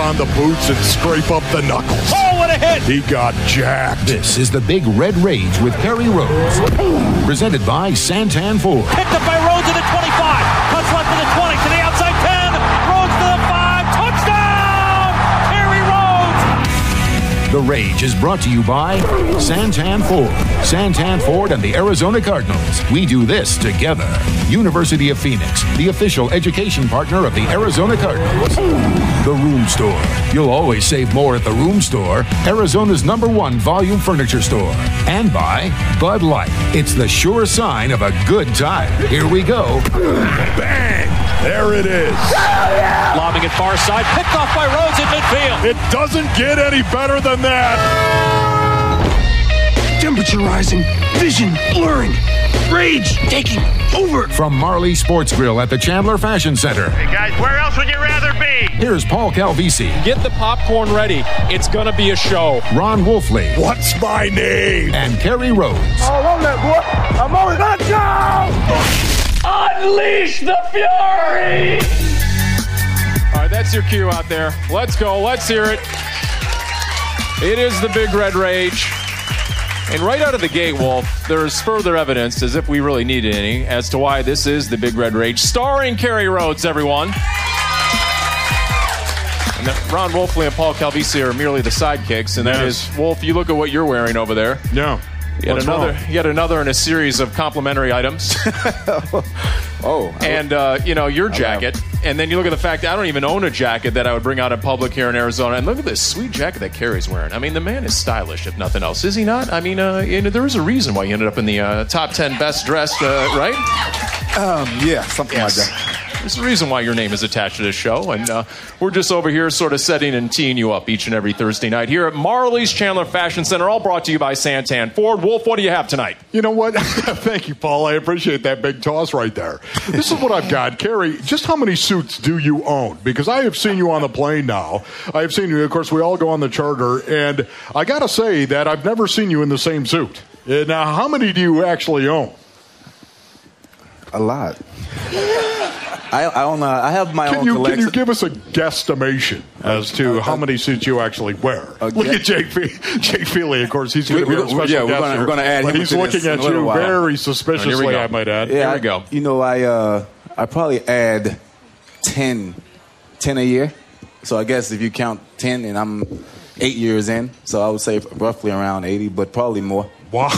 on the boots and scrape up the knuckles. Oh, what a hit! He got jacked. This is the Big Red Rage with Kerry Rhodes. Presented by Santan Ford. Picked up by Rhodes at the 25. Cuts left to the 20, to the outside 10. Rhodes to the 5. Touchdown! Kerry Rhodes! The Rage is brought to you by Santan Ford. Santan Ford and the Arizona Cardinals. We do this together. University of Phoenix, the official education partner of the Arizona Cardinals. The Room Store. You'll always save more at the Room Store, Arizona's #1 volume furniture store. And by Bud Light. It's the sure sign of a good time. Here we go. Bang! There it is. Lobbing it far side, picked off by Rhodes in midfield. It doesn't get any better than that. Temperature rising, vision blurring, rage taking over. From Marley Sports Grill at the Chandler Fashion Center. Hey guys, where else would you rather be? Here's Paul Calvisi. Get the popcorn ready. It's going to be a show. Ron Wolfley. What's my name? And Kerry Rhodes. Oh, on that, boy. I'm on it. Let's go! Unleash the fury! All right, that's your cue out there. Let's go. Let's hear it. It is the Big Red Rage. And right out of the gate, Wolf, there's further evidence, as if we really needed any, as to why this is the Big Red Rage, starring Kerry Rhodes, everyone. And Ron Wolfley and Paul Calvisi are merely the sidekicks, and that is, Wolf, you look at what you're wearing over there. No. Yet another in a series of complimentary items. And, your jacket. And then you look at the fact that I don't even own a jacket that I would bring out in public here in Arizona. And look at this sweet jacket that Kerry's wearing. I mean, the man is stylish, if nothing else. Is he not? I mean, there is a reason why he ended up in the top 10 best dressed, right? Yeah, something like that. There's a reason why your name is attached to this show, and we're just over here sort of setting and teeing you up each and every Thursday night here at Marley's Chandler Fashion Center, all brought to you by Santan Ford. Wolf, what do you have tonight? You know what? Thank you, Paul. I appreciate that big toss right there. This is what I've got. Kerry, just how many suits do you own? Because I have seen you on the plane now. I have seen you, of course, we all go on the charter, and I got to say that I've never seen you in the same suit. Now, how many do you actually own? A lot. I have my own collection. Can you give us a guesstimation as to how many suits you actually wear? Look at Jake Feely, of course. He's going to be a special guest we're going to add him. But he's looking at you very suspiciously, I might add. Yeah, here we go. You know, I probably add 10 a year. So I guess if you count 10, and I'm 8 years in, so I would say roughly around 80, but probably more. Wow.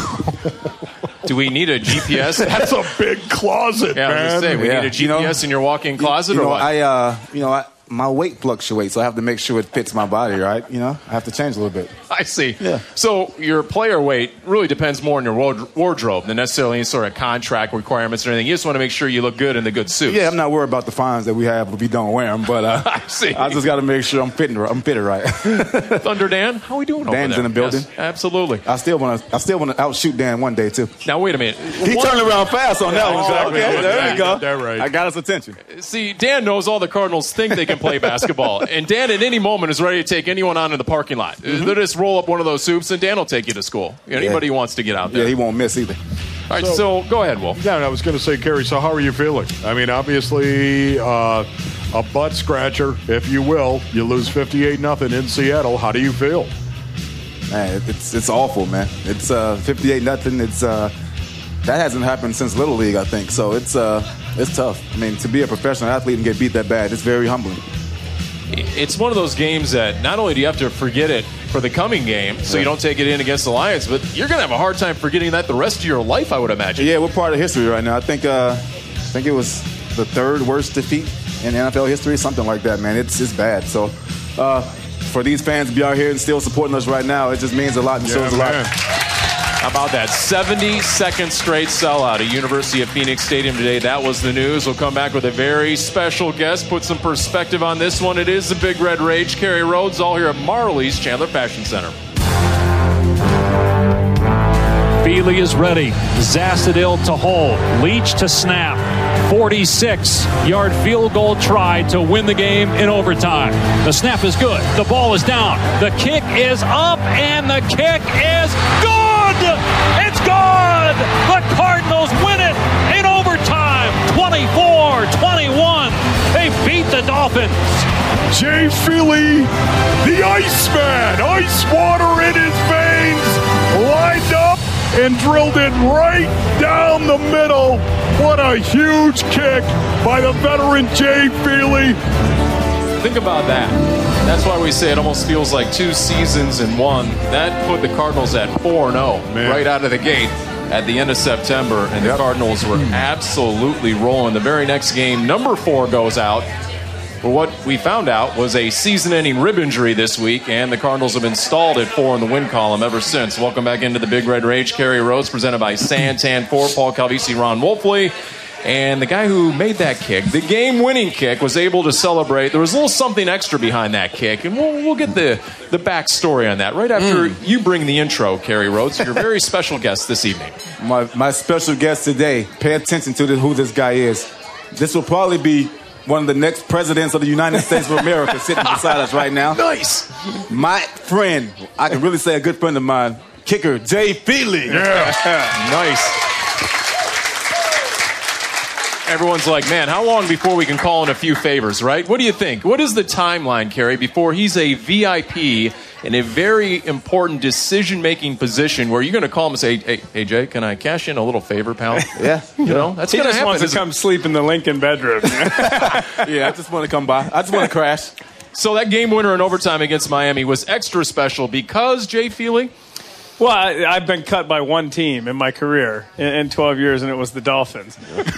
Do we need a GPS? That's a big closet, man. I was going to say, we need a GPS in your walk-in closet or what? My weight fluctuates, so I have to make sure it fits my body, right? You know, I have to change a little bit. I see. Yeah. So your player weight really depends more on your wardrobe than necessarily any sort of contract requirements or anything. You just want to make sure you look good in the good suits. Yeah, I'm not worried about the fines that we have if we don't wear them, but I see. I just got to make sure I'm fitted right. Thunder Dan, how are we doing over there? Dan's in the building. Yes, absolutely. I still want to outshoot Dan one day too. Now wait a minute. He turned around fast on that one. Exactly. Okay, there you go. That's right. I got his attention. See, Dan knows all the Cardinals think they can play basketball. And Dan at any moment is ready to take anyone on in the parking lot. They'll just roll up one of those soups and Dan will take you to school. Anybody who wants to get out there. Yeah, he won't miss either. All right, so go ahead, Wolf. Yeah, I was going to say, Kerry, so how are you feeling? I mean, obviously, a butt scratcher, if you will. You lose 58-0 in Seattle. How do you feel? Man, it's awful, man. It's 58-0. It's that hasn't happened since Little League, I think. So it's tough. I mean, to be a professional athlete and get beat that bad, it's very humbling. It's one of those games that not only do you have to forget it for the coming game, so you don't take it in against the Lions, but you're going to have a hard time forgetting that the rest of your life, I would imagine. Yeah, we're part of history right now. I think it was the third worst defeat in NFL history, something like that, man. It's bad. So for these fans to be out here and still supporting us right now, it just means a lot and shows a lot. How about that? 72nd straight sellout at University of Phoenix Stadium today. That was the news. We'll come back with a very special guest, put some perspective on this one. It is the Big Red Rage. Kerry Rhodes, all here at Marley's Chandler Fashion Center. Feely is ready. Zasadil to hold. Leach to snap. 46-yard field goal try to win the game in overtime. The snap is good. The ball is down. The kick is up, and the kick is good! It's good! The Cardinals win it in overtime. 24-21. They beat the Dolphins. Jay Feely, the Iceman, ice water in his veins, lined up and drilled it right down the middle. What a huge kick by the veteran Jay Feely. Think about that. That's why we say it almost feels like 2 seasons in one. That put the Cardinals at 4-0 right out of the gate at the end of September, and the Cardinals were absolutely rolling. The very next game, number 4 goes out. But what we found out was a season-ending rib injury this week, and the Cardinals have been stalled at 4 in the win column ever since. Welcome back into the Big Red Rage. Kerry Rhodes, presented by Santan Ford, Paul Calvisi, Ron Wolfley. And the guy who made that kick, the game-winning kick, was able to celebrate. There was a little something extra behind that kick, and we'll get the backstory on that right after you bring the intro, Kerry Rhodes, your very special guest this evening. My special guest today, pay attention to who this guy is. This will probably be one of the next presidents of the United States of America sitting beside us right now. Nice. My friend, I can really say a good friend of mine, kicker Jay Feely. Yeah. Nice. Everyone's like, man, how long before we can call in a few favors, right? What do you think? What is the timeline, Kerry, before he's a VIP in a very important decision-making position where you're going to call him and say, hey, Jay, can I cash in a little favor, pal? Yeah. You know, that's going to happen. He just wants to come sleep in the Lincoln bedroom. Yeah, I just want to come by. I just want to crash. So that game winner in overtime against Miami was extra special because, Jay Feely? Well, I've been cut by one team in my career in 12 years, and it was the Dolphins.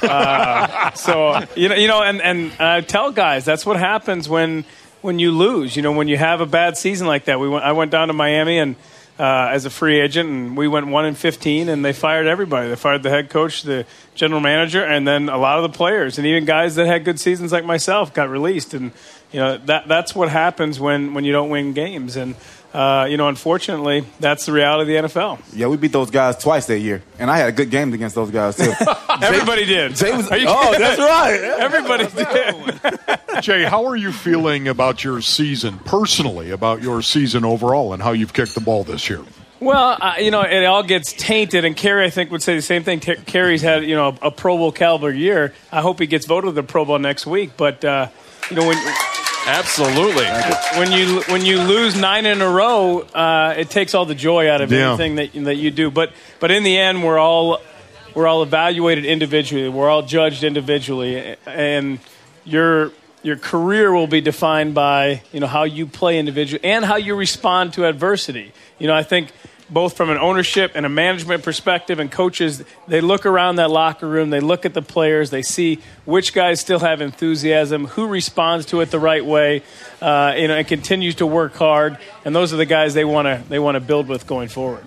So, and I tell guys, that's what happens when you lose. You know, when you have a bad season like that. I went down to Miami and as a free agent, and we went 1-15, and they fired everybody. They fired the head coach, the general manager, and then a lot of the players, and even guys that had good seasons like myself got released. And you know that's what happens when you don't win games. And unfortunately, that's the reality of the NFL. Yeah, we beat those guys twice that year, and I had a good game against those guys too. Everybody did. Jay was, that's right. Everybody did. Jay, how are you feeling about your season, personally, about your season overall and how you've kicked the ball this year? Well, it all gets tainted, and Kerry, I think, would say the same thing. Kerry's had, a Pro Bowl caliber year. I hope he gets voted to the Pro Bowl next week, but, when... Absolutely. When you lose 9 in a row, it takes all the joy out of anything that you do. But in the end, we're all evaluated individually. We're all judged individually, and your career will be defined by how you play individually and how you respond to adversity. I think both from an ownership and a management perspective and coaches, they look around that locker room, they look at the players, they see which guys still have enthusiasm, who responds to it the right way, and continues to work hard. And those are the guys they want to build with going forward.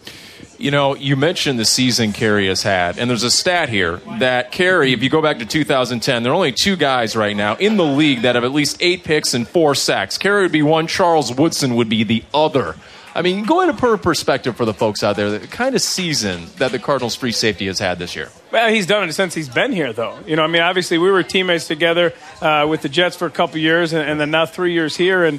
You mentioned the season Kerry has had, and there's a stat here that Kerry, if you go back to 2010, there are only 2 guys right now in the league that have at least 8 picks and 4 sacks. Kerry would be one, Charles Woodson would be the other. I mean, go into perspective for the folks out there, the kind of season that the Cardinals free safety has had this year. Well, he's done it since he's been here, though. Obviously we were teammates together with the Jets for a couple years and then now 3 years here. And,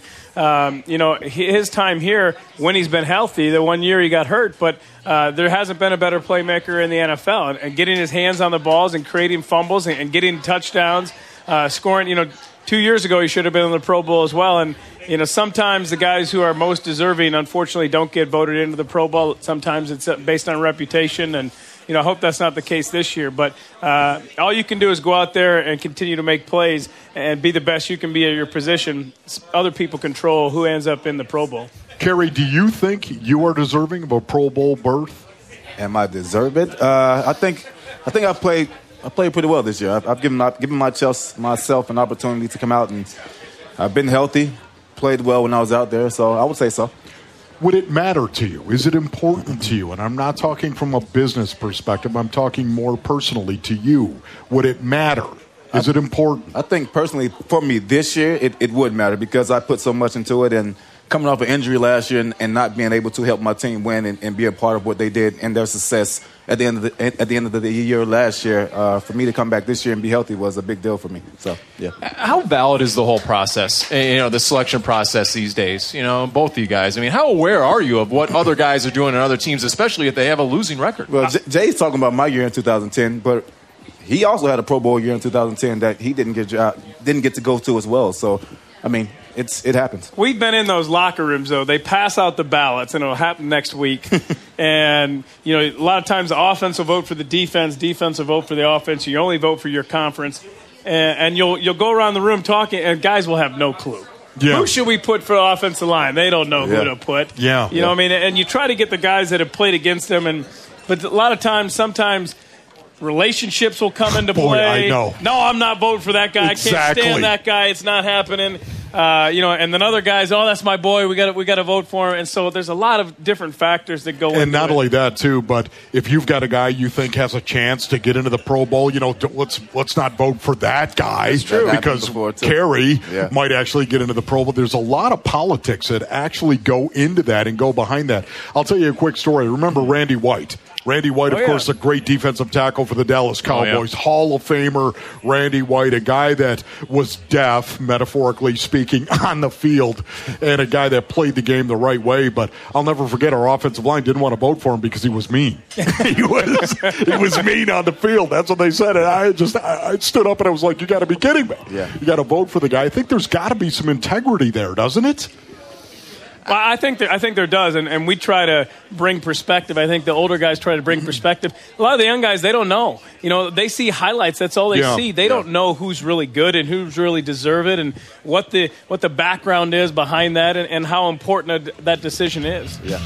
his time here, when he's been healthy, the 1 year he got hurt, but there hasn't been a better playmaker in the NFL. And getting his hands on the balls and creating fumbles and getting touchdowns, scoring, 2 years ago he should have been in the Pro Bowl as well. And, sometimes the guys who are most deserving, unfortunately, don't get voted into the Pro Bowl. Sometimes it's based on reputation, and I hope that's not the case this year. But all you can do is go out there and continue to make plays and be the best you can be at your position. Other people control who ends up in the Pro Bowl. Kerry, do you think you are deserving of a Pro Bowl berth? Am I deserving? I think I played pretty well this year. I've given myself an opportunity to come out, and I've been healthy. Played well when I was out there, so I would say so. Would it matter to you? Is it important to you? And I'm not talking from a business perspective. I'm talking more personally to you. Would it matter? Is it important? I think personally for me this year, it would matter because I put so much into it, and coming off an injury last year and not being able to help my team win and be a part of what they did and their success at the end of the year last year, for me to come back this year and be healthy was a big deal for me. So, yeah. How valid is the whole process, the selection process these days, both of you guys? I mean, how aware are you of what other guys are doing on other teams, especially if they have a losing record? Well, Jay's talking about my year in 2010, but he also had a Pro Bowl year in 2010 that he didn't get to go to as well. So, I mean, it happens. We've been in those locker rooms, though. They pass out the ballots, and it'll happen next week. And, a lot of times the offense will vote for the defense will vote for the offense. You only vote for your conference. And you'll go around the room talking, and guys will have no clue. Yeah. Who should we put for the offensive line? They don't know who to put. Yeah. What I mean? And you try to get the guys that have played against them, but a lot of times, sometimes relationships will come into play. I know. No, I'm not voting for that guy. Exactly. I can't stand that guy. It's not happening. And then other guys, that's my boy. We got to vote for him. And so there's a lot of different factors that go into it. And not only that, too, but if you've got a guy you think has a chance to get into the Pro Bowl, let's not vote for that guy. That's true. Because Kerry might actually get into the Pro Bowl. There's a lot of politics that actually go into that and go behind that. I'll tell you a quick story. Remember Randy White? Randy White, of course, a great defensive tackle for the Dallas Cowboys. Hall of Famer Randy White, a guy that was deaf, metaphorically speaking, on the field, and a guy that played the game the right way. But I'll never forget our offensive line didn't want to vote for him because he was mean. he was mean on the field. That's what they said. And I stood up and I was like, you got to be kidding me. Yeah. You got to vote for the guy. I think there's got to be some integrity there, doesn't it? Well, I think there does, and we try to bring perspective. I think the older guys try to bring perspective. A lot of the young guys, they don't know. They see highlights. That's all they see. They don't know who's really good and who's really deserve it, and what the background is behind that, and how important that decision is. Yeah.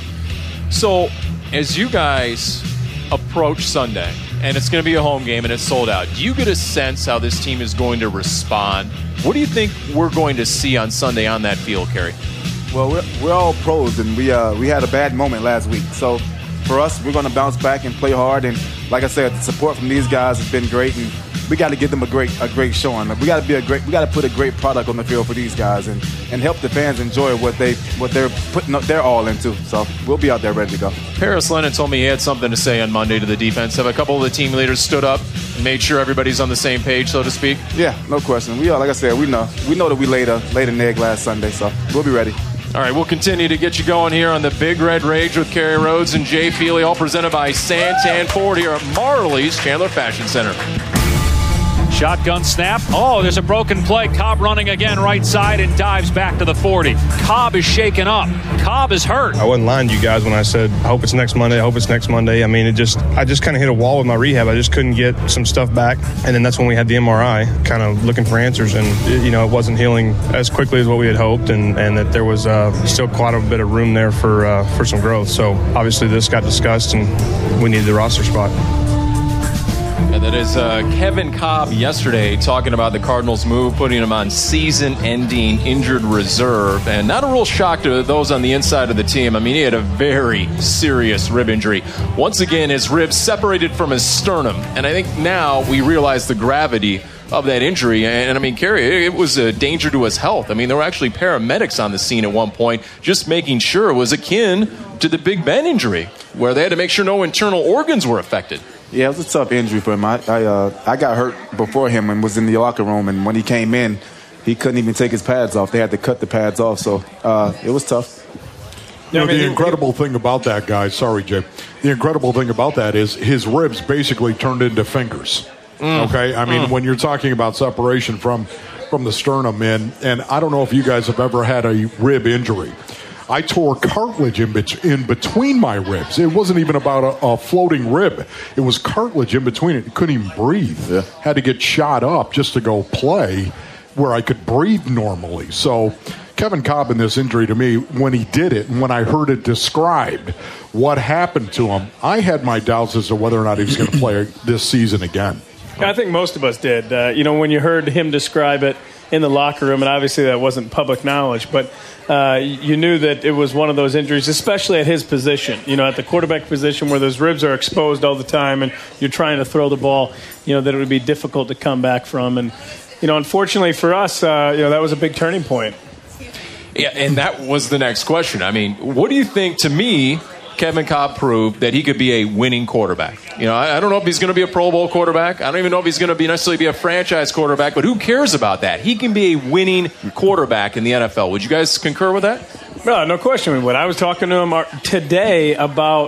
So, as you guys approach Sunday, and it's going to be a home game and it's sold out, do you get a sense how this team is going to respond? What do you think we're going to see on Sunday on that field, Kerry? Well, we're all pros, and we had a bad moment last week. So for us, we're going to bounce back and play hard. And like I said, the support from these guys has been great, and we got to give them a great showing. We got to put a great product on the field for these guys, and help the fans enjoy what they're putting their all into. So we'll be out there ready to go. Paris Lennon told me he had something to say on Monday to the defense. Have a couple of the team leaders stood up and made sure everybody's on the same page, so to speak? Yeah, no question. We are, like I said, we know that we laid an egg last Sunday, so we'll be ready. All right, we'll continue to get you going here on the Big Red Rage with Kerry Rhodes and Jay Feely, all presented by Santan Ford here at Marley's Chandler Fashion Center. Shotgun snap. Oh, there's a broken play. Cobb running again right side and dives back to the 40. Cobb is shaken up. Cobb is hurt. I wasn't lying to you guys when I said, I hope it's next Monday. I mean, I just kind of hit a wall with my rehab. I just couldn't get some stuff back. And then that's when we had the MRI, kind of looking for answers. And, it wasn't healing as quickly as what we had hoped. And that there was still quite a bit of room there for some growth. So obviously this got discussed and we needed the roster spot. And that is Kevin Cobb yesterday talking about the Cardinals' move, putting him on season-ending injured reserve. And not a real shock to those on the inside of the team. I mean, he had a very serious rib injury. Once again, his ribs separated from his sternum. And I think now we realize the gravity of that injury. And I mean, Kerry, it was a danger to his health. I mean, there were actually paramedics on the scene at one point just making sure it was akin to the Big Ben injury, where they had to make sure no internal organs were affected. Yeah, it was a tough injury for him. I got hurt before him and was in the locker room, and when he came in, he couldn't even take his pads off. They had to cut the pads off, so it was tough. The incredible thing about that, guys, sorry, Jay, the incredible thing about that is his ribs basically turned into fingers. Okay? I mean, when you're talking about separation from the sternum, and I don't know if you guys have ever had a rib injury. I tore cartilage in between my ribs. It wasn't even about a floating rib. It was cartilage in between it. Couldn't even breathe. Yeah. Had to get shot up just to go play where I could breathe normally. So Kevin Cobb in this injury, to me, when he did it and when I heard it described what happened to him, I had my doubts as to whether or not he was going to play this season again. I think most of us did. When you heard him describe it in the locker room, and obviously that wasn't public knowledge, but you knew that it was one of those injuries, especially at his position, at the quarterback position where those ribs are exposed all the time and you're trying to throw the ball, that it would be difficult to come back from. And, unfortunately for us, that was a big turning point. Yeah, and that was the next question. I mean, what do you think, to me, Kevin Cobb proved that he could be a winning quarterback? I don't know if he's going to be a Pro Bowl quarterback. I don't even know if he's going to necessarily be a franchise quarterback, but who cares about that? He can be a winning quarterback in the NFL. Would you guys concur with that? No question we would. I was talking to him today about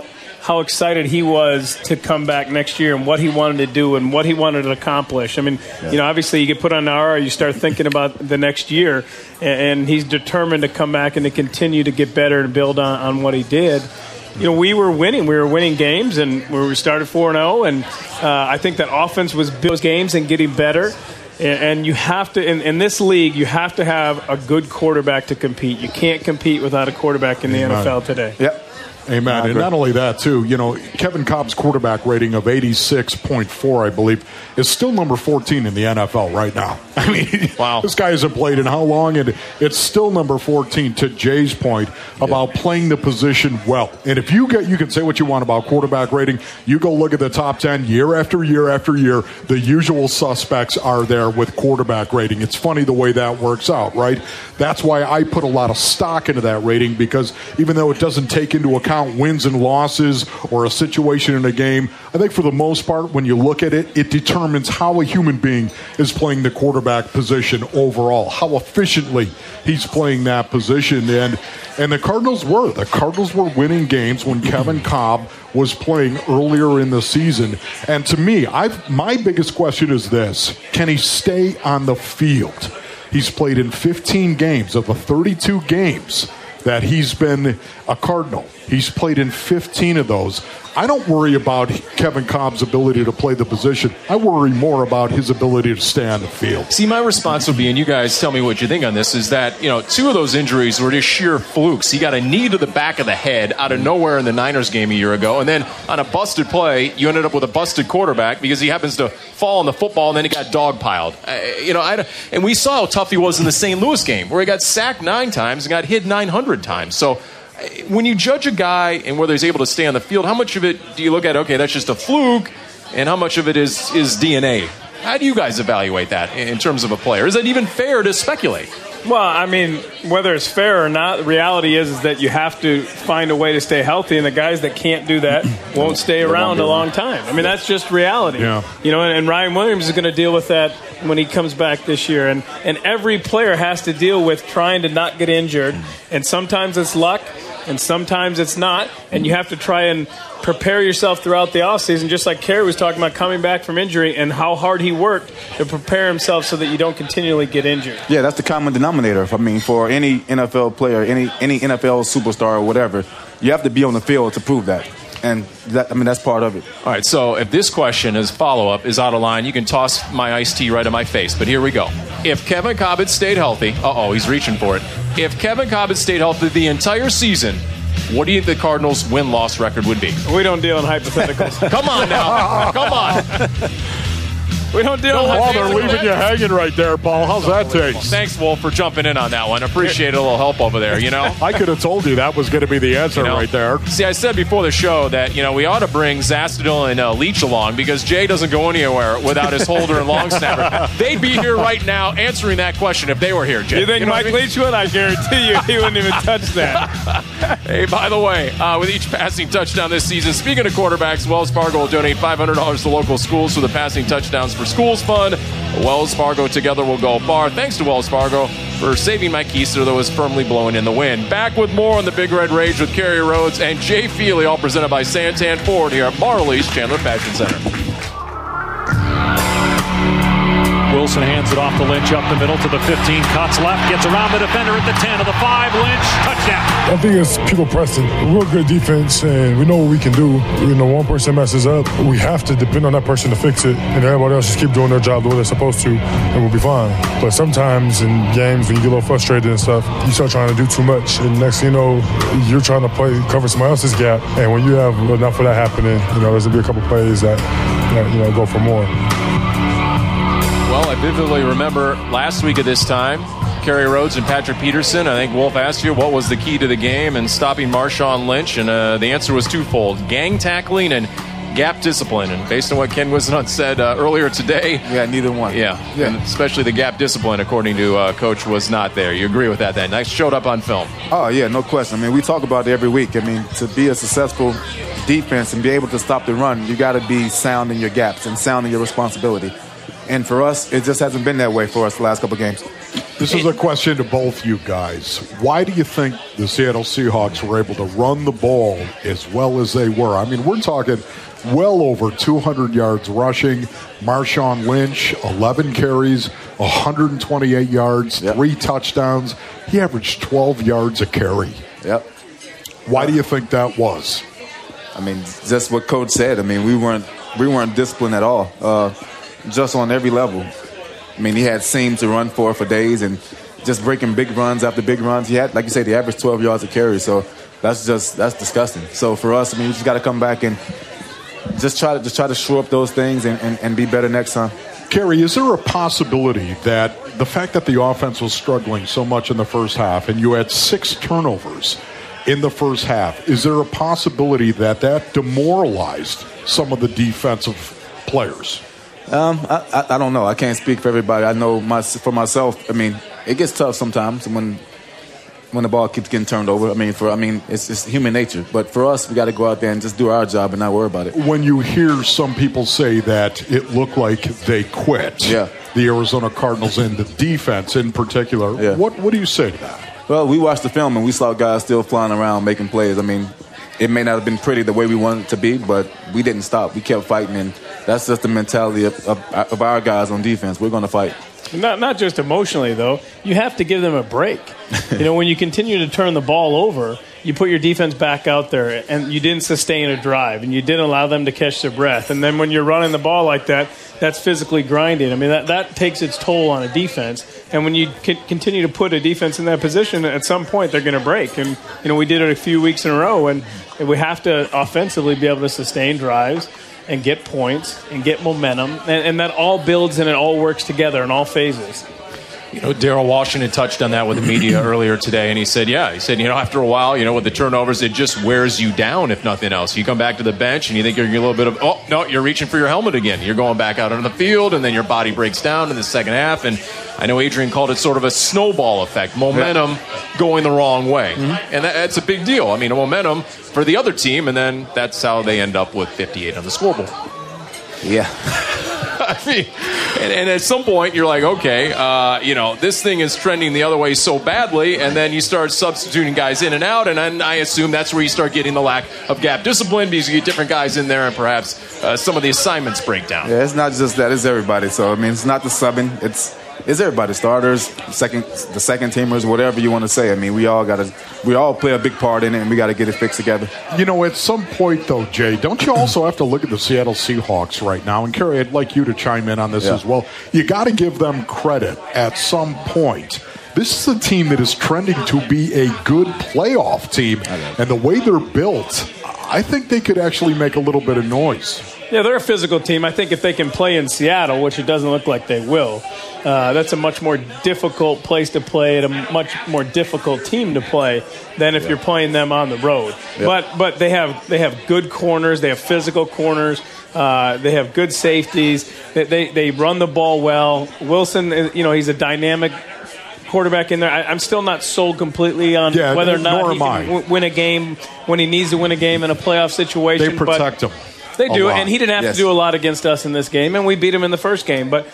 how excited he was to come back next year and what he wanted to do and what he wanted to accomplish. I mean, obviously you get put on IR, you start thinking about the next year, and he's determined to come back and to continue to get better and build on what he did. We were winning. We were winning games, and we started 4-0, and I think that offense was building those games and getting better. And you have to, in this league, you have to have a good quarterback to compete. You can't compete without a quarterback in the NFL today. Yep. Amen. And not only that, too, Kevin Cobb's quarterback rating of 86.4, I believe, is still number 14 in the NFL right now. I mean, wow. This guy hasn't played in how long? And it's still number 14, to Jay's point, about playing the position well. And if you can say what you want about quarterback rating, you go look at the top 10 year after year after year, the usual suspects are there with quarterback rating. It's funny the way that works out, right? That's why I put a lot of stock into that rating, because even though it doesn't take into account wins and losses or a situation in a game, I think for the most part, when you look at it, it determines how a human being is playing the quarterback position overall, how efficiently he's playing that position. And the Cardinals were winning games when Kevin Cobb was playing earlier in the season. And to me, my biggest question is this: can he stay on the field? He's played in 15 games of the 32 games that he's been a Cardinal. He's played in 15 of those. I don't worry about Kevin Cobb's ability to play the position. I worry more about his ability to stay on the field. See, my response would be, and you guys tell me what you think on this, is that, two of those injuries were just sheer flukes. He got a knee to the back of the head out of nowhere in the Niners game a year ago, and then on a busted play, you ended up with a busted quarterback because he happens to fall on the football, and then he got dogpiled. And we saw how tough he was in the St. Louis game, where he got sacked 9 times and got hit 900 times. So when you judge a guy and whether he's able to stay on the field, how much of it do you look at, okay, that's just a fluke, and how much of it is DNA? How do you guys evaluate that in terms of a player? Is it even fair to speculate? Well, I mean, whether it's fair or not, the reality is that you have to find a way to stay healthy, and the guys that can't do that won't stay around a long time. I mean, that's just reality. Yeah. And Ryan Williams is going to deal with that when he comes back this year. And every player has to deal with trying to not get injured, and sometimes it's luck, and sometimes it's not, and you have to try and prepare yourself throughout the offseason, just like Kerry was talking about coming back from injury and how hard he worked to prepare himself so that you don't continually get injured. Yeah, that's the common denominator. I mean, for any NFL player, any NFL superstar or whatever, you have to be on the field to prove that. And that's part of it. All right, so if this question as follow-up is out of line, you can toss my iced tea right in my face. But here we go. If Kevin Cobb had stayed healthy, he's reaching for it. If Kevin Cobb had stayed healthy the entire season, what do you think the Cardinals' win-loss record would be? We don't deal in hypotheticals. Come on now. Come on. We don't deal in hypotheticals. They're leaving you hanging right there, Paul. How's that taste? Well, thanks, Wolf, for jumping in on that one. Appreciate a little help over there, I could have told you that was going to be the answer right there. See, I said before the show that, we ought to bring Zastudil and Leach along because Jay doesn't go anywhere without his holder and long snapper. They'd be here right now answering that question if they were here, Jay. You think Mike Leach would? I guarantee you he wouldn't even touch that. Hey, by the way, with each passing touchdown this season, speaking of quarterbacks, Wells Fargo will donate $500 to local schools for the Passing Touchdowns for Schools Fund. Wells Fargo together will go far. Thanks to Wells Fargo for saving my keister that was firmly blowing in the wind. Back with more on the Big Red Rage with Kerry Rhodes and Jay Feely, all presented by Santan Ford here at Marley's Chandler Fashion Center. Wilson hands it off to Lynch up the middle to the 15, cuts left, gets around the defender at the 10 of the 5, Lynch, touchdown. I think it's people pressing. We're a good defense, and we know what we can do. One person messes up, we have to depend on that person to fix it, and everybody else just keep doing their job the way they're supposed to, and we'll be fine. But sometimes in games, when you get a little frustrated and stuff, you start trying to do too much, and next thing you know, you're trying to cover somebody else's gap, and when you have enough of that happening, there's going to be a couple plays that go for more. Well, I vividly remember last week at this time, Kerry Rhodes and Patrick Peterson. I think Wolf asked you what was the key to the game and stopping Marshawn Lynch, and the answer was twofold: gang tackling and gap discipline. And based on what Ken Whisenhunt said earlier today, neither one. Yeah, and especially the gap discipline, according to Coach, was not there. You agree with that? Then that showed up on film. Oh yeah, no question. I mean, we talk about it every week. I mean, to be a successful defense and be able to stop the run, you got to be sound in your gaps and sound in your responsibility. And for us, it just hasn't been that way for us the last couple of games. This is a question to both you guys. Why do you think the Seattle Seahawks were able to run the ball as well as they were? I mean, we're talking well over 200 yards rushing. Marshawn Lynch, 11 carries, 128 yards, 3 touchdowns. He averaged 12 yards a carry. Yep. Why do you think that was? I mean, just what Coach said. I mean, we weren't disciplined at all, just on every level. I mean, he had seams to run for days and just breaking big runs after big runs. He had, like you said, he averaged 12 yards a carry. So that's disgusting. So for us, I mean, we just got to come back and just try to shore up those things and be better next time. Kerry, is there a possibility that the fact that the offense was struggling so much in the first half and you had 6 turnovers in the first half, is there a possibility that demoralized some of the defensive players? I don't know. I can't speak for everybody. I know for myself, I mean, it gets tough sometimes when the ball keeps getting turned over. I mean, it's human nature. But for us, we got to go out there and just do our job and not worry about it. When you hear some people say that it looked like they quit, the Arizona Cardinals and the defense in particular, what do you say to that? Well, we watched the film and we saw guys still flying around making plays. I mean, it may not have been pretty the way we wanted it to be, but we didn't stop. We kept fighting, and that's just the mentality of our guys on defense. We're going to fight. Not just emotionally, though. You have to give them a break. When you continue to turn the ball over, you put your defense back out there, and you didn't sustain a drive, and you didn't allow them to catch their breath. And then when you're running the ball like that, that's physically grinding. I mean, that takes its toll on a defense. And when you continue to put a defense in that position, at some point they're going to break. And, we did it a few weeks in a row, and we have to offensively be able to sustain drives and get points and get momentum. And that all builds and it all works together in all phases. Darryl Washington touched on that with the media earlier today, and he said, after a while, with the turnovers, it just wears you down, if nothing else. You come back to the bench, and you think you're a little bit of, oh, no, you're reaching for your helmet again. You're going back out on the field, and then your body breaks down in the second half. And I know Adrian called it sort of a snowball effect, momentum going the wrong way. Mm-hmm. And that's a big deal. I mean, a momentum for the other team, and then that's how they end up with 58 on the scoreboard. Yeah. I mean, and at some point you're like, okay, this thing is trending the other way so badly, and then you start substituting guys in and out, and then I assume that's where you start getting the lack of gap discipline because you get different guys in there, and perhaps some of the assignments break down. Yeah, it's not just that; it's everybody. So I mean, it's not the subbing; it's everybody, starters, the second teamers, whatever you want to say. I mean, we all play a big part in it, and we got to get it fixed together. At some point, though, Jay, don't you also have to look at the Seattle Seahawks right now? And Kerry, I'd like you to chime in on this as well. You got to give them credit at some point. This is a team that is trending to be a good playoff team, and the way they're built, I think they could actually make a little bit of noise. Yeah, they're a physical team. I think if they can play in Seattle, which it doesn't look like they will, that's a much more difficult place to play and a much more difficult team to play than if you're playing them on the road. Yep. But they have good corners. They have physical corners. They have good safeties. They run the ball well. Wilson, he's a dynamic quarterback in there. I'm still not sold completely on whether or not he can win a game when he needs to win a game in a playoff situation. They protect him. They do, and he didn't have to do a lot against us in this game, and we beat him in the first game. But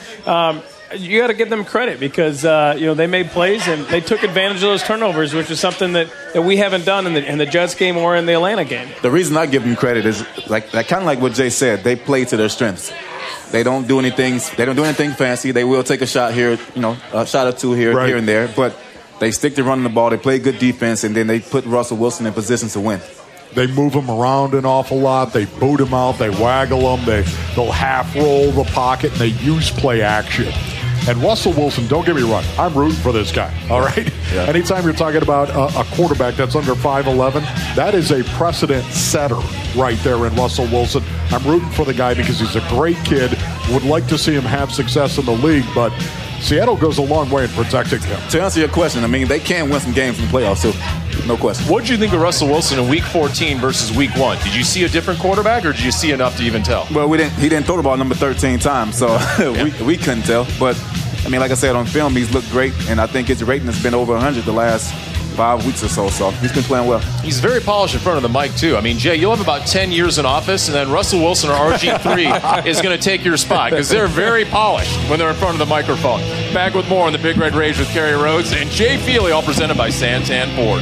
you got to give them credit because they made plays and they took advantage of those turnovers, which is something that we haven't done in the Jets game or in the Atlanta game. The reason I give them credit is kind of like what Jay said. They play to their strengths. They don't do anything. They don't do anything fancy. They will take a shot here, a shot or two here and there, but they stick to running the ball. They play good defense, and then they put Russell Wilson in position to win. They move him around an awful lot. They boot him out. They waggle him. They'll half roll the pocket, and they use play action. And Russell Wilson, don't get me wrong, I'm rooting for this guy, all right? Yeah. Anytime you're talking about a quarterback that's under 5'11", that is a precedent setter right there in Russell Wilson. I'm rooting for the guy because he's a great kid. Would like to see him have success in the league, but Seattle goes a long way in protecting him. To answer your question, I mean, they can win some games in the playoffs, so no question. What did you think of Russell Wilson in Week 14 versus Week 1? Did you see a different quarterback, or did you see enough to even tell? Well, he didn't throw the ball number 13 times, so we couldn't tell. But, I mean, like I said, on film, he's looked great, and I think his rating has been over 100 the last 5 weeks or so. So he's been playing well. He's very polished in front of the mic, too. I mean, Jay, you'll have about 10 years in office, and then Russell Wilson or RG3 is going to take your spot because they're very polished when they're in front of the microphone. Back with more on the Big Red Rage with Kerry Rhodes and Jay Feely, all presented by Santan Ford.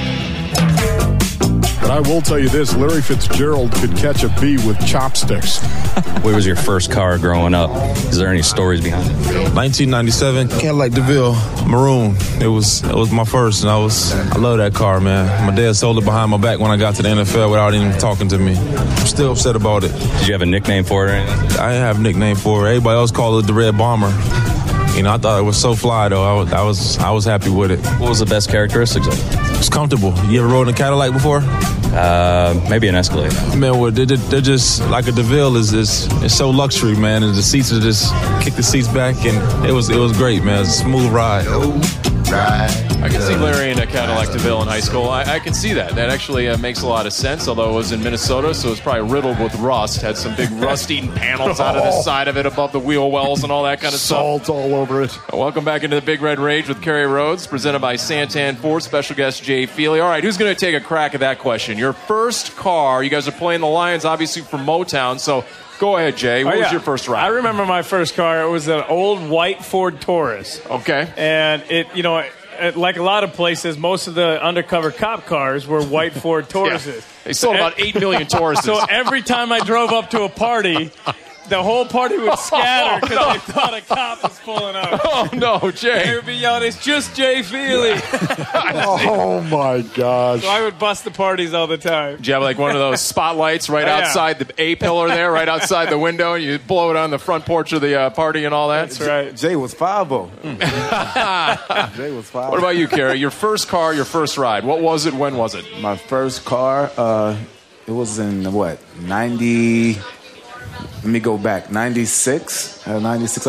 But I will tell you this, Larry Fitzgerald could catch a bee with chopsticks. What was your first car growing up? Is there any stories behind it? 1997 Cadillac DeVille Maroon. It was my first, and I love that car, man. My dad sold it behind my back when I got to the NFL without even talking to me. I'm still upset about it. Did you have a nickname for it or anything? I didn't have a nickname for it. Everybody else called it the Red Bomber. You know, I thought it was so fly, though. I was happy with it. What was the best characteristics of it? It's comfortable. You ever rode in a Cadillac before? Maybe an Escalade. Man, well, they're just like a DeVille is so luxury, man. And the seats are just kick the seats back, and it was great, man. It was a smooth ride. I can see Larry in a Cadillac DeVille in high school. I can see that. That actually makes a lot of sense, although it was in Minnesota, so it's probably riddled with rust. Had some big rust-eaten panels out of the side of it above the wheel wells and all that kind of Salt all over it. Welcome back into the Big Red Rage with Kerry Rhodes, presented by Santan Ford, special guest Jay Feely. All right, who's going to take a crack at that question? Your first car, you guys are playing the Lions, obviously from Motown, so go ahead, Jay. What was your first ride? I remember my first car. It was an old white Ford Taurus. Okay. And like a lot of places, most of the undercover cop cars were white Ford Tauruses. Yeah. They sold about 8 million Tauruses. So every time I drove up to a party, the whole party would scatter because they thought a cop was pulling up. Oh, no, Jay. They would be yelling, "It's just Jay Feely." Oh, my gosh. So I would bust the parties all the time. Did you have like one of those spotlights right outside the A-pillar there, right outside the window, and you blow it on the front porch of the party and all that? That's right. Jay was 5-0. Jay was 5-0. What about you, Kerry? Your first car, your first ride. What was it? When was it? My first car, it was in, 90... Let me go back. 96. 96. I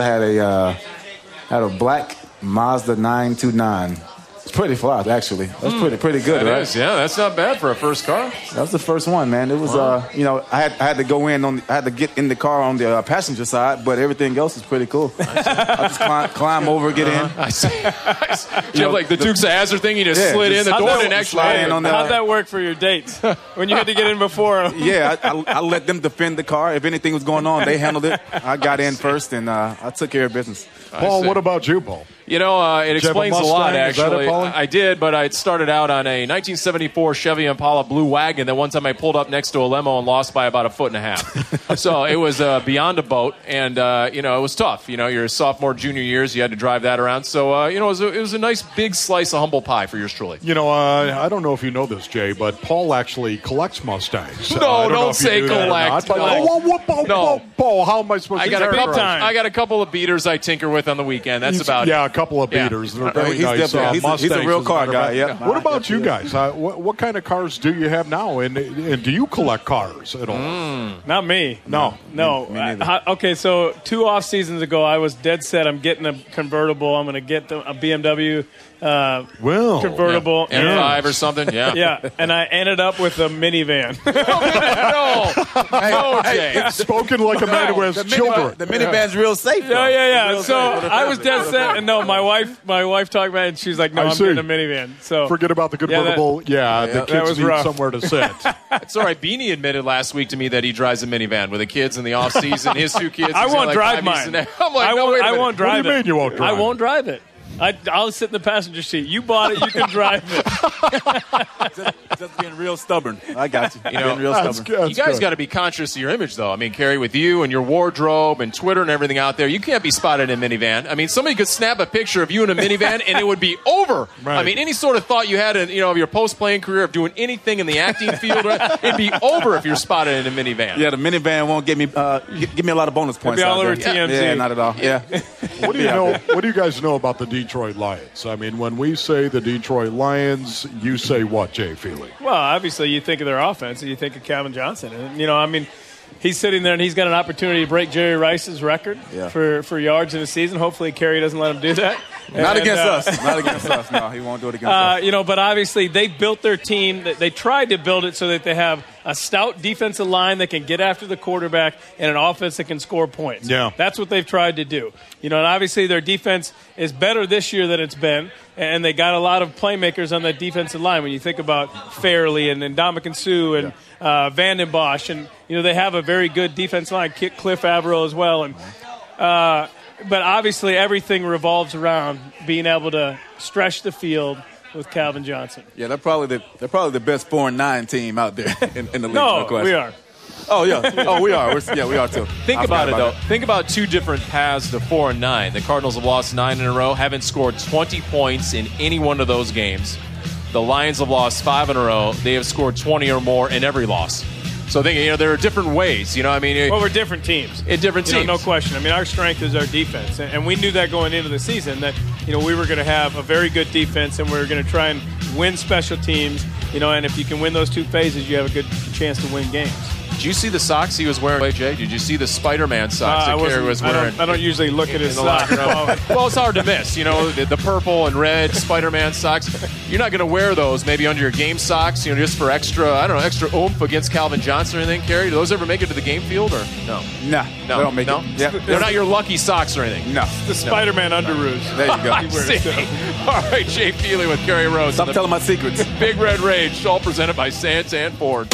had a black Mazda 929. It's pretty fly, actually. That's pretty good, that right? Is, yeah, that's not bad for a first car. That was the first one, man. It was, I had to go in I had to get in the car on the passenger side, but everything else is pretty cool. I just climb over, get in. I see. You have like the Dukes of Hazzard thing. You just slid in. The door didn't actually open. How'd that work for your dates when you had to get in before? Yeah, I let them defend the car. If anything was going on, they handled it. I got in first, and I took care of business. Paul, what about you, Paul? You know, it explains a lot, actually. It, I did, but I started out on a 1974 Chevy Impala blue wagon. Then one time I pulled up next to a limo and lost by about 1.5 feet. So it was beyond a boat, and, it was tough. You know, your sophomore, junior years, you had to drive that around. So, it was a nice big slice of humble pie for yours truly. You know, I don't know if you know this, Jay, but Paul actually collects Mustangs. No, don't say collect. No. Paul, how am I supposed to I got a couple of beaters I tinker with on the weekend. That's about it. Yeah, a couple of beaters. They're very nice. He's a real car guy, yeah. What about you guys? What kind of cars do you have now? And do you collect cars at all? Not me. No. Me okay, so 2 off seasons ago, I was dead set. I'm getting a convertible. I'm going to get a BMW convertible. M5 or something, yeah. Yeah, and I ended up with a minivan. No, Jay. Spoken like a man who has children. The minivan's real safe. Yeah. So I was dead set, and no, my wife talked about it, and she's like, "No, I'm getting a minivan." So forget about the convertible. The kids need somewhere to sit. It's all right. Beanie admitted last week to me that he drives a minivan with the kids in the off season. His 2 kids. I won't drive mine. I'm like, no, wait a minute. I won't drive it. What do you mean you won't drive it? I won't drive it. I'll sit in the passenger seat. You bought it. You can drive it. Just being real stubborn. I got you. Being real stubborn. You guys got to be conscious of your image, though. I mean, Kerry, with you and your wardrobe and Twitter and everything out there, you can't be spotted in a minivan. I mean, somebody could snap a picture of you in a minivan and it would be over. Right. I mean, any sort of thought you had of your post-playing career of doing anything in the acting field, it'd be over if you're spotted in a minivan. Yeah, the minivan won't give me a lot of bonus points. It'd be all over TMZ. Yeah, not at all. Yeah. What do you know? What do you guys know about the Detroit Lions? I mean, when we say the Detroit Lions, you say what, Jay Feely? Well, obviously, you think of their offense, and you think of Calvin Johnson. And, he's sitting there, and he's got an opportunity to break Jerry Rice's record for yards in a season. Hopefully, Kerry doesn't let him do that. Not against us. Not against us. No, he won't do it against us. But obviously, they built their team. They tried to build it so that they have a stout defensive line that can get after the quarterback and an offense that can score points. Yeah. That's what they've tried to do. And obviously their defense is better this year than it's been, and they got a lot of playmakers on that defensive line. When you think about Fairley and Ndamukong Suh and Van den Bosch, and they have a very good defensive line, Cliff Averill as well, and but obviously everything revolves around being able to stretch the field with Calvin Johnson. Yeah, they're probably the best 4-9 team out there in the league. No, question. we are. Oh yeah. Oh, we are. We are too. Think about it, though. Think about two different paths to 4-9. The Cardinals have lost 9 in a row, haven't scored 20 points in any one of those games. The Lions have lost 5 in a row. They have scored 20 or more in every loss. So I think, there are different ways. Well, we're different teams. Different teams. No question. Our strength is our defense. And we knew that going into the season that, we were going to have a very good defense and we were going to try and win special teams. And if you can win those two phases, you have a good chance to win games. Did you see the socks he was wearing, Jay? Did you see the Spider-Man socks that Kerry was wearing? I don't usually look at his socks. Well, it's hard to miss. The purple and red Spider-Man socks. You're not going to wear those maybe under your game socks, just for extra oomph against Calvin Johnson or anything, Kerry? Do those ever make it to the game field or no? No. They don't make it. Yeah. They're not your lucky socks or anything? No. The Spider-Man underoos. There you go. I see. All right, Jay Feely with Kerry Rhodes. Stop telling my secrets. Big Red Rage, all presented by Santan Ford.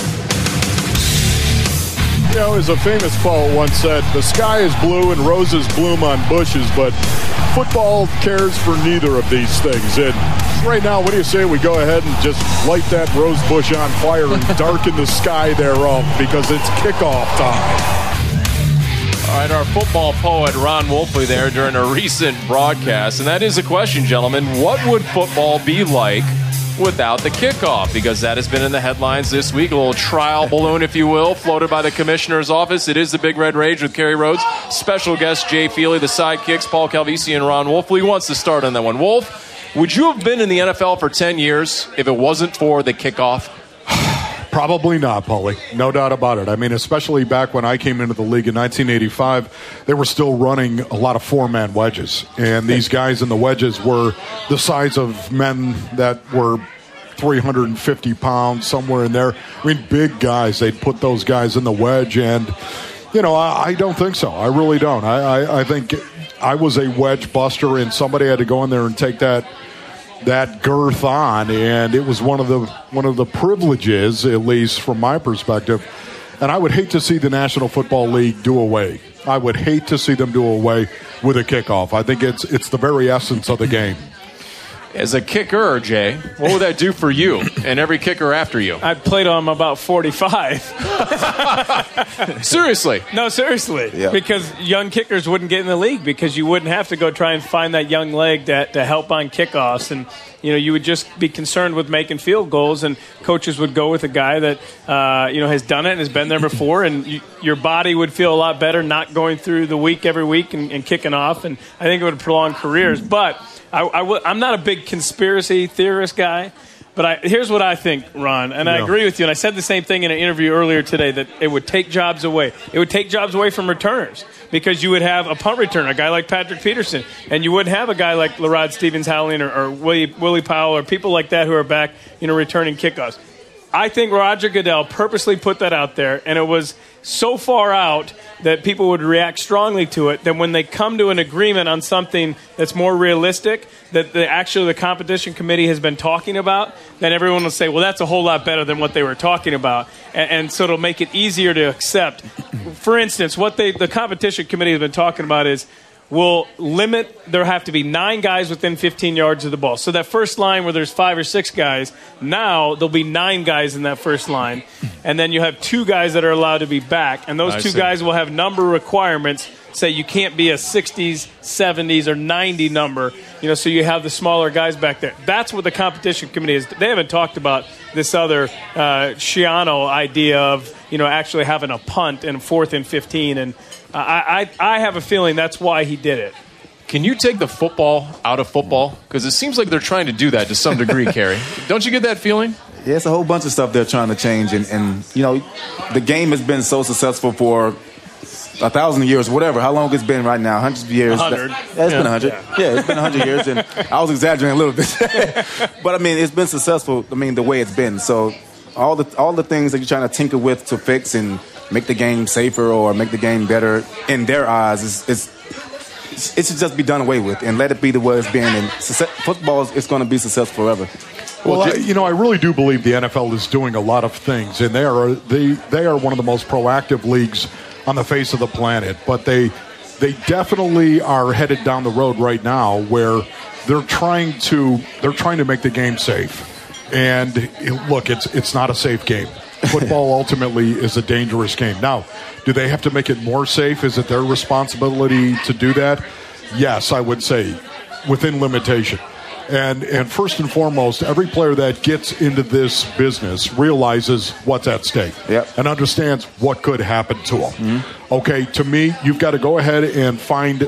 As a famous poet once said, the sky is blue and roses bloom on bushes, but football cares for neither of these things. And right now, what do you say we go ahead and just light that rose bush on fire and darken the sky thereof, because it's kickoff time. All right, our football poet, Ron Wolfley, there during a recent broadcast. And that is a question, gentlemen. What would football be like without the kickoff? Because that has been in the headlines this week. A little trial balloon, if you will, floated by the commissioner's office. It is the Big Red Rage with Kerry Rhodes. Special guest Jay Feely, the sidekicks, Paul Calvisi and Ron Wolfley. Who wants to start on that one? Wolf, would you have been in the NFL for 10 years if it wasn't for the kickoff? Probably not, Paulie. No doubt about it. Especially back when I came into the league in 1985, they were still running a lot of 4-man wedges. And these guys in the wedges were the size of men that were 350 pounds, somewhere in there. Big guys. They'd put those guys in the wedge. And, I don't think so. I really don't. I think I was a wedge buster, and somebody had to go in there and take that girth on, and it was one of the privileges, at least from my perspective. And I would hate to see the National Football League do away. I would hate to see them do away with a kickoff. I think it's the very essence of the game. As a kicker, Jay, what would that do for you and every kicker after you? I played on about 45. Seriously? No, seriously. Yeah. Because young kickers wouldn't get in the league because you wouldn't have to go try and find that young leg to help on kickoffs. And, you would just be concerned with making field goals, and coaches would go with a guy that, has done it and has been there before, and your body would feel a lot better not going through the week every week and kicking off. And I think it would prolong careers. But I'm not a big conspiracy theorist guy, but here's what I think, Ron, and I agree with you. And I said the same thing in an interview earlier today, that it would take jobs away. It would take jobs away from returners, because you would have a punt returner, a guy like Patrick Peterson, and you wouldn't have a guy like Larod Stevens-Howling or Willie Powell or people like that who are back, returning kickoffs. I think Roger Goodell purposely put that out there, and it was so far out that people would react strongly to it that when they come to an agreement on something that's more realistic, that the competition committee has been talking about, then everyone will say, well, that's a whole lot better than what they were talking about. And so it'll make it easier to accept. For instance, what the competition committee has been talking about is, will limit, there have to be 9 guys within 15 yards of the ball. So that first line where there's 5 or 6 guys, now there'll be 9 guys in that first line. And then you have 2 guys that are allowed to be back. And those 2 guys will have number requirements. Say you can't be a 60s, 70s, or 90 number, so you have the smaller guys back there. That's what the competition committee is. They haven't talked about this other Schiano idea of, actually having a punt in 4th and 15. And I have a feeling that's why he did it. Can you take the football out of football? Because it seems like they're trying to do that to some degree, Kerry. Don't you get that feeling? Yeah, it's a whole bunch of stuff they're trying to change. And the game has been so successful for 1,000 years, whatever, how long it's been right now, hundreds of years. 100. It's been 100. Yeah, it's been 100 years, and I was exaggerating a little bit. But, it's been successful, the way it's been. So all the things that you're trying to tinker with to fix and make the game safer or make the game better in their eyes it should just be done away with and let it be the way it's been. And football is going to be successful forever. Well, I really do believe the NFL is doing a lot of things, and they are one of the most proactive leagues on the face of the planet. But they definitely are headed down the road right now where they're trying to make the game safe. And look, it's not a safe game. Football ultimately is a dangerous game. Now, do they have to make it more safe? Is it their responsibility to do that? Yes, I would say within limitation. And first and foremost, every player that gets into this business realizes what's at stake and understands what could happen to them. Mm-hmm. Okay, to me, you've got to go ahead and find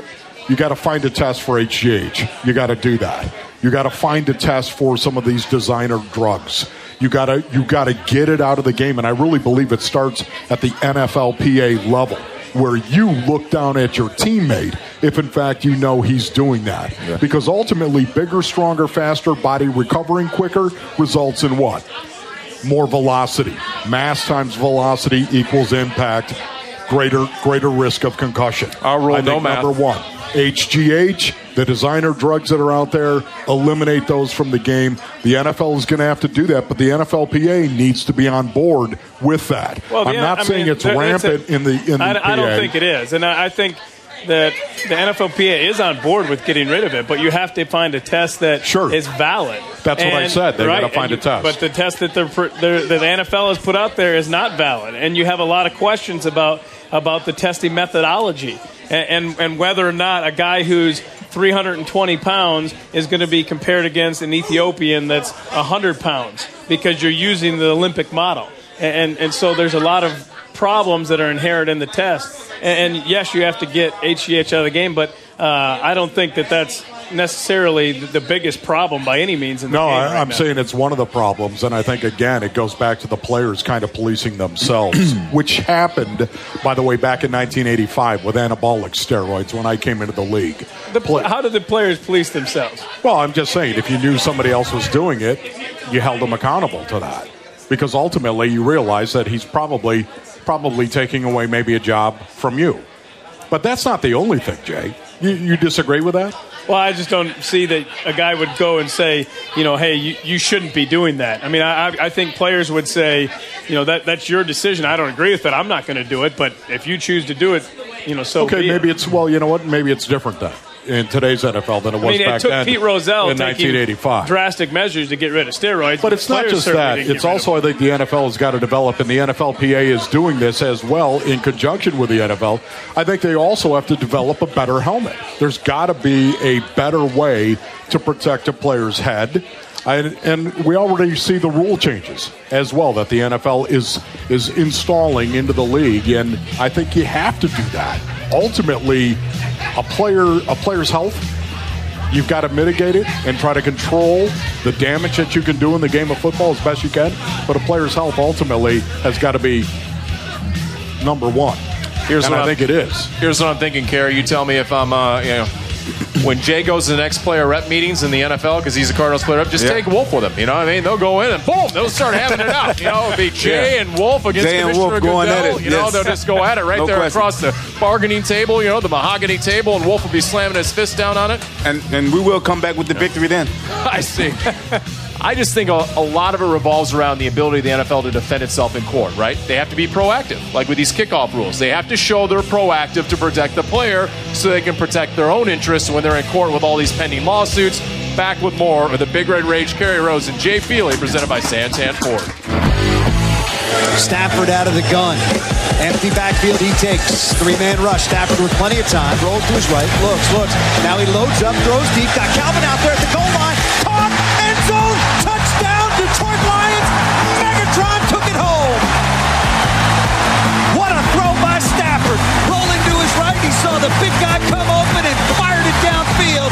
a test for HGH. You got to do that. You got to find a test for some of these designer drugs. You got to get it out of the game, and I really believe it starts at the NFLPA level, where you look down at your teammate if, in fact, you know he's doing that. Yeah. Because ultimately, bigger, stronger, faster, body recovering quicker results in what? More velocity. Mass times velocity equals impact, greater risk of concussion. Our rule, no math. Number one, HGH, the designer drugs that are out there, eliminate those from the game. The NFL is going to have to do that, but the NFLPA needs to be on board with that. Well, I'm not saying it's rampant in the PA. I don't think it is, and I think that the NFLPA is on board with getting rid of it, but you have to find a test that is valid. That's what I said. They've got to find a test. But the test that the NFL has put out there is not valid, and you have a lot of questions about the testing methodology and whether or not a guy who's 320 pounds is going to be compared against an Ethiopian that's 100 pounds because you're using the Olympic model. And so there's a lot of problems that are inherent in the test. And yes, you have to get HGH out of the game, but I don't think that's necessarily the biggest problem by any means in the game. I'm saying it's one of the problems, and I think, again, it goes back to the players kind of policing themselves, which happened, by the way, back in 1985 with anabolic steroids when I came into the league. How did the players police themselves? Well, I'm just saying, if you knew somebody else was doing it, you held them accountable to that. Because ultimately, you realize that he's probably taking away maybe a job from you. But that's not the only thing, Jay. You disagree with that? Well, I just don't see that a guy would go and say, hey, you shouldn't be doing that. I mean, I think players would say, that's your decision. I don't agree with it. I'm not going to do it. But if you choose to do it, so okay, be maybe it. it's, well, you know what? Maybe it's different then in today's NFL than it was back then. It took Pete Rozelle in 1985. Drastic measures to get rid of steroids. But it's not just that. It's also, I think, the NFL has got to develop, and the NFLPA is doing this as well in conjunction with the NFL. I think they also have to develop a better helmet. There's got to be a better way to protect a player's head. And we already see the rule changes as well that the NFL is installing into the league, and I think you have to do that. Ultimately, a player's health, you've got to mitigate it and try to control the damage that you can do in the game of football as best you can. But a player's health ultimately has got to be number one. I think it is. Here's what I'm thinking, Kerry. You tell me if I'm, when Jay goes to the next player rep meetings in the NFL, because he's a Cardinals player rep, just take Wolf with him. You know what I mean? They'll go in and boom, they'll start having it out. It'll be Jay and Wolf against Commissioner Goodell. They'll just go at it right there across the bargaining table, the mahogany table, and Wolf will be slamming his fist down on it. And we will come back with the victory then. I see. I just think a lot of it revolves around the ability of the NFL to defend itself in court, right? They have to be proactive, like with these kickoff rules. They have to show they're proactive to protect the player so they can protect their own interests when they're in court with all these pending lawsuits. Back with more of the Big Red Rage, Kerry Rose and Jay Feely, presented by Santan Ford. Stafford out of the gun. Empty backfield, he takes. Three-man rush. Stafford with plenty of time. Rolls to his right. Looks. Now he loads up, throws deep. Got Calvin out there at the goal line. Caught. End zone. Touchdown, Detroit Lions. Megatron took it home. What a throw by Stafford. Rolling to his right. He saw the big guy come open and fired it downfield.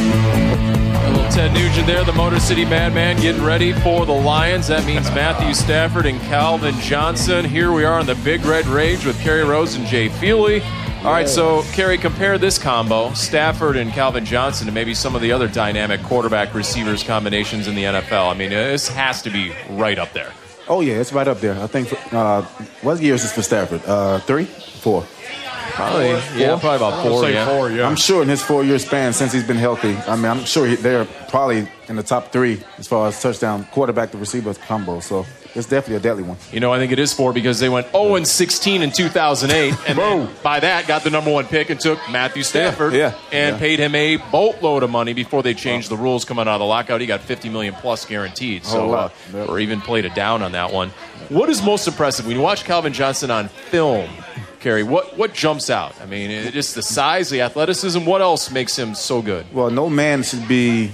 Ted Nugent there, the Motor City Madman, getting ready for the Lions. That means Matthew Stafford and Calvin Johnson. Here we are on the Big Red Rage with Kerry Rose and Jay Feely. All right, so, Kerry, compare this combo, Stafford and Calvin Johnson, to maybe some of the other dynamic quarterback-receivers combinations in the NFL. I mean, this has to be right up there. Oh, yeah, it's right up there. I think, what year is this for Stafford? 3? 4? Probably, probably about 4, yeah. 4, yeah. I'm sure in his 4-year span since he's been healthy, I mean, I'm sure they're probably in the top 3 as far as touchdown quarterback to receiver combo. So it's definitely a deadly one. You know, I think it is 4 because they went 0-16 in 2008, and then by that got the number 1 pick and took Matthew Stafford and paid him a boatload of money before they changed the rules coming out of the lockout. He got $50 million plus guaranteed, so or even played it down on that one. What is most impressive when you watch Calvin Johnson on film? Kerry, what jumps out? I mean, just the size, the athleticism. What else makes him so good? Well, no man should be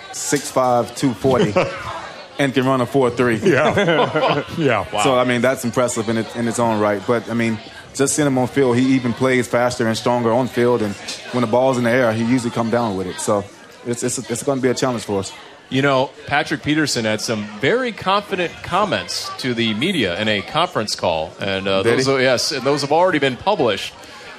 6'5", 240 and can run a 4.3. Yeah. Yeah. Wow. So, I mean, that's impressive in its own right. But, I mean, just seeing him on field, he even plays faster and stronger on field. And when the ball's in the air, he usually comes down with it. So it's going to be a challenge for us. You know, Patrick Peterson had some very confident comments to the media in a conference call, and those have already been published.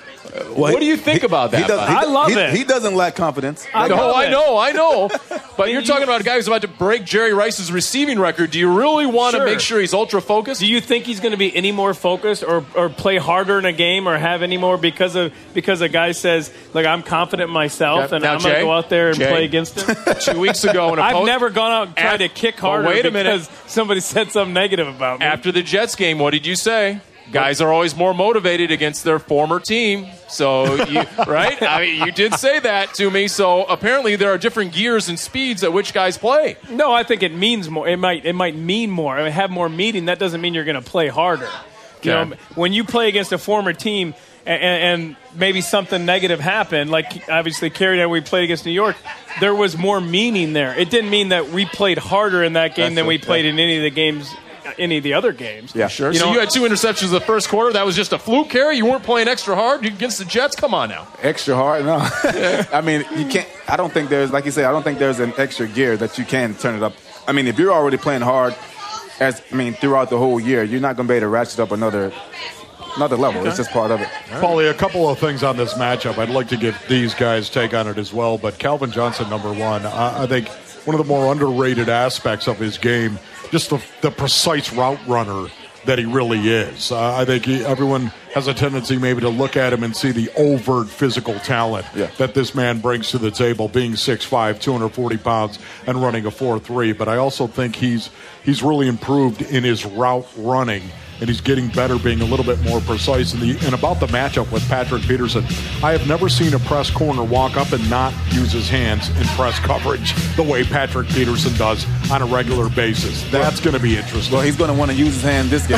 What do you think about that? I love it. He doesn't lack confidence. I know. But you're talking about a guy who's about to break Jerry Rice's receiving record. Do you really want to make sure he's ultra focused? Do you think he's going to be any more focused or play harder in a game or have any more because a guy says, like, I'm confident myself and I'm going to go out there and play against him? 2 weeks ago, I've never gone out and tried to kick harder because somebody said something negative about me. After the Jets game, what did you say? Guys are always more motivated against their former team. So, right? I mean, you did say that to me. So, apparently there are different gears and speeds at which guys play. No, I think it means more. It might mean more. I mean, have more meaning. That doesn't mean you're going to play harder. You know, when you play against a former team and maybe something negative happened, like obviously Kerry and I, we played against New York, there was more meaning there. It didn't mean that we played harder in that game than we played in any of the games. Any of the other games. Yeah, sure. So you had 2 interceptions in the first quarter. That was just a fluke, Kerry? You weren't playing extra hard against the Jets? Come on now. Extra hard? No. I mean, you can't. I don't think there's, like you say, I don't think there's an extra gear that you can turn it up. I mean, if you're already playing hard, throughout the whole year, you're not going to be able to ratchet up another level. Okay. It's just part of it. Paulie, a couple of things on this matchup. I'd like to give these guys take on it as well, but Calvin Johnson, number 1, I think one of the more underrated aspects of his game, just the precise route runner that he really is. I think everyone has a tendency maybe to look at him and see the overt physical talent that this man brings to the table, being 6'5", 240 pounds, and running a 4.3. But I also think he's really improved in his route running, and he's getting better, being a little bit more precise. And about the matchup with Patrick Peterson, I have never seen a press corner walk up and not use his hands in press coverage the way Patrick Peterson does on a regular basis. That's going to be interesting. Well, he's going to want to use his hand this game.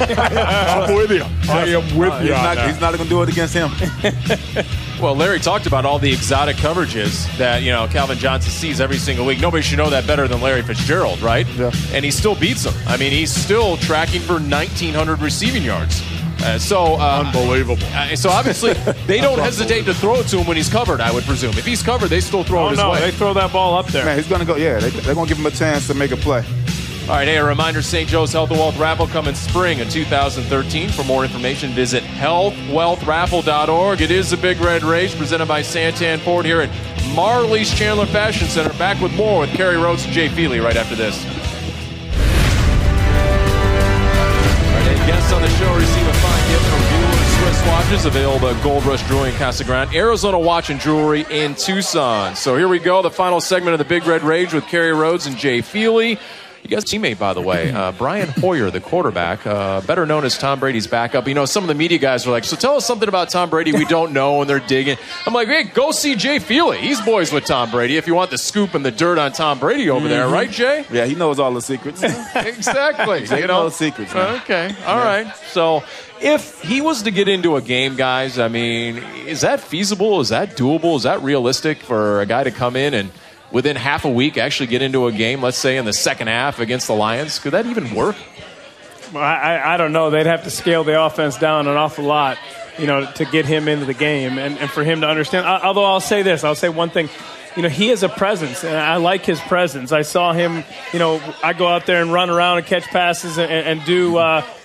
I'm with you. I am with you. He's not going to do it against him. Well, Larry talked about all the exotic coverages that, Calvin Johnson sees every single week. Nobody should know that better than Larry Fitzgerald, right? Yeah. And he still beats them. I mean, he's still tracking for 1,900 receiving yards. Unbelievable. So obviously, they don't hesitate to throw it to him when he's covered, I would presume. If he's covered, they still throw it his way. They throw that ball up there. Man, he's going to go, they're going to give him a chance to make a play. All right, hey, a reminder, St. Joe's Health and Wealth Raffle coming spring of 2013. For more information, visit healthwealthraffle.org. It is the Big Red Rage, presented by Santan Ford here at Marley's Chandler Fashion Center. Back with more with Kerry Rhodes and Jay Feely right after this. All right, hey, guests on the show receive a fine gift from Bueller Swiss Watches, available at Gold Rush Jewelry in Casa Grande, Arizona Watch and Jewelry in Tucson. So here we go, the final segment of the Big Red Rage with Kerry Rhodes and Jay Feely. You guys' teammate, by the way, Brian Hoyer, the quarterback, better known as Tom Brady's backup. Some of the media guys are like, so tell us something about Tom Brady we don't know, and they're digging. I'm like, hey, go see Jay Feely. He's boys with Tom Brady if you want the scoop and the dirt on Tom Brady over there, right, Jay? Yeah, he knows all the secrets. Exactly. He knows the secrets, man. Okay, all right. So if he was to get into a game, guys, is that feasible? Is that doable? Is that realistic for a guy to come in and within half a week actually get into a game, let's say in the second half against the Lions? Could that even work? Well, I don't know. They'd have to scale the offense down an awful lot, to get him into the game and for him to understand. Although I'll say this. I'll say one thing. He has a presence, and I like his presence. I saw him, I go out there and run around and catch passes and do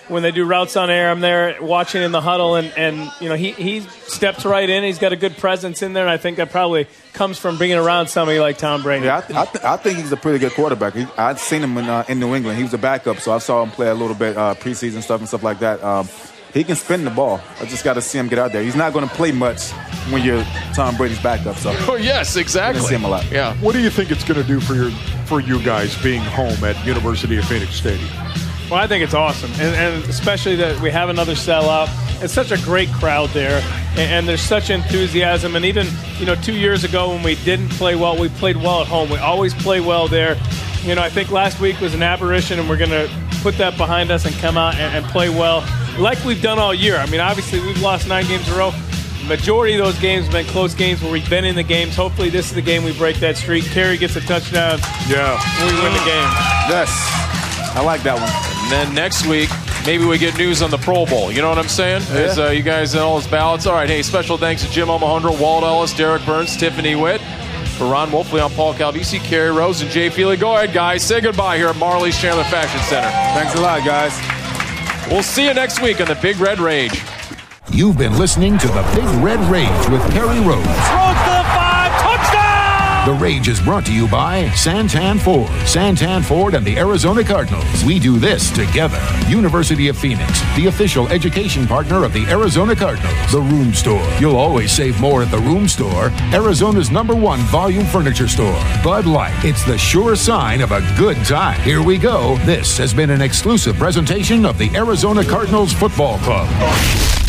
when they do routes on air, I'm there watching in the huddle, and you know, he steps right in. He's got a good presence in there, and I think that probably comes from being around somebody like Tom Brady. Yeah, I think he's a pretty good quarterback. I'd seen him in New England. He was a backup, so I saw him play a little bit preseason stuff and stuff like that. He can spin the ball. I just got to see him get out there. He's not going to play much when you're Tom Brady's backup. So, oh yes, exactly. See him a lot. Yeah. What do you think it's going to do for you guys being home at University of Phoenix Stadium? Well, I think it's awesome, and especially that we have another sellout. It's such a great crowd there, and there's such enthusiasm. And even 2 years ago when we didn't play well, we played well at home. We always play well there. I think last week was an aberration, and we're going to put that behind us and come out and play well like we've done all year. I mean, obviously we've lost 9 games in a row. The majority of those games have been close games where we've been in the games. Hopefully this is the game we break that streak. Kerry gets a touchdown. Yeah. We win the game. Yes. I like that one. And then next week, maybe we get news on the Pro Bowl. You know what I'm saying? Yeah. As you guys in all his ballots. All right, hey, special thanks to Jim Omohundro, Walt Ellis, Derek Burns, Tiffany Witt. For Ron Wolfley, I'm Paul Calvisi, Kerry Rose, and Jay Feely. Go ahead, guys. Say goodbye here at Marley's Chandler Fashion Center. Thanks a lot, guys. We'll see you next week on the Big Red Rage. You've been listening to the Big Red Rage with Kerry Rose. Throws to the 5, touchdown! The Rage is brought to you by Santan Ford. Santan Ford and the Arizona Cardinals. We do this together. University of Phoenix, the official education partner of the Arizona Cardinals. The Room Store. You'll always save more at the Room Store. Arizona's #1 volume furniture store. Bud Light. It's the sure sign of a good time. Here we go. This has been an exclusive presentation of the Arizona Cardinals Football Club.